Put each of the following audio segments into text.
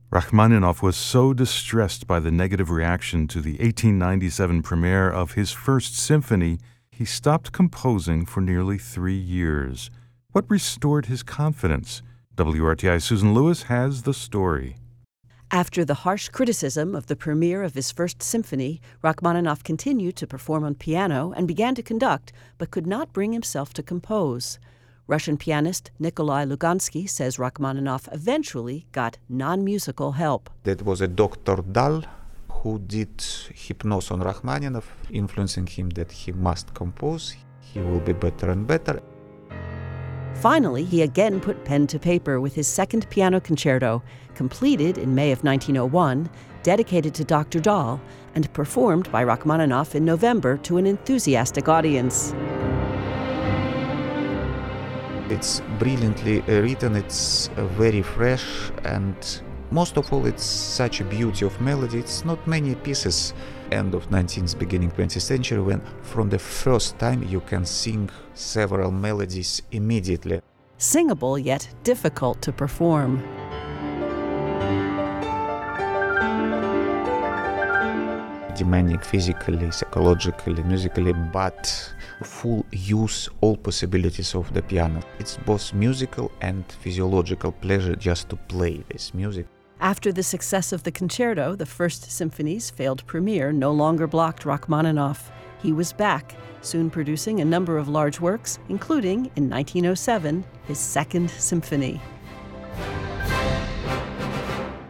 Rachmaninoff was so distressed by the negative reaction to the 1897 premiere of his First Symphony, he stopped composing for nearly 3 years. What restored his confidence? WRTI's Susan Lewis has the story. After the harsh criticism of the premiere of his First Symphony, Rachmaninoff continued to perform on piano and began to conduct, but could not bring himself to compose. Russian pianist Nikolai Lugansky says Rachmaninoff eventually got non-musical help. That was a Dr. Dahl who did hypnosis on Rachmaninoff, influencing him that he must compose, he will be better and better. Finally, he again put pen to paper with his second piano concerto, completed in May of 1901, dedicated to Dr. Dahl, and performed by Rachmaninoff in November to an enthusiastic audience. It's brilliantly written, it's very fresh, and most of all it's such a beauty of melody. It's not many pieces, end of 19th, beginning 20th century, when from the first time you can sing several melodies immediately. Singable yet difficult to perform. Demanding physically, psychologically, musically, but full use all possibilities of the piano. It's both musical and physiological pleasure just to play this music. After the success of the concerto, the First Symphony's failed premiere no longer blocked Rachmaninoff. He was back, soon producing a number of large works, including, in 1907, his Second Symphony.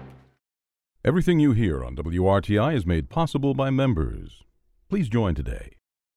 Everything you hear on WRTI is made possible by members. Please join today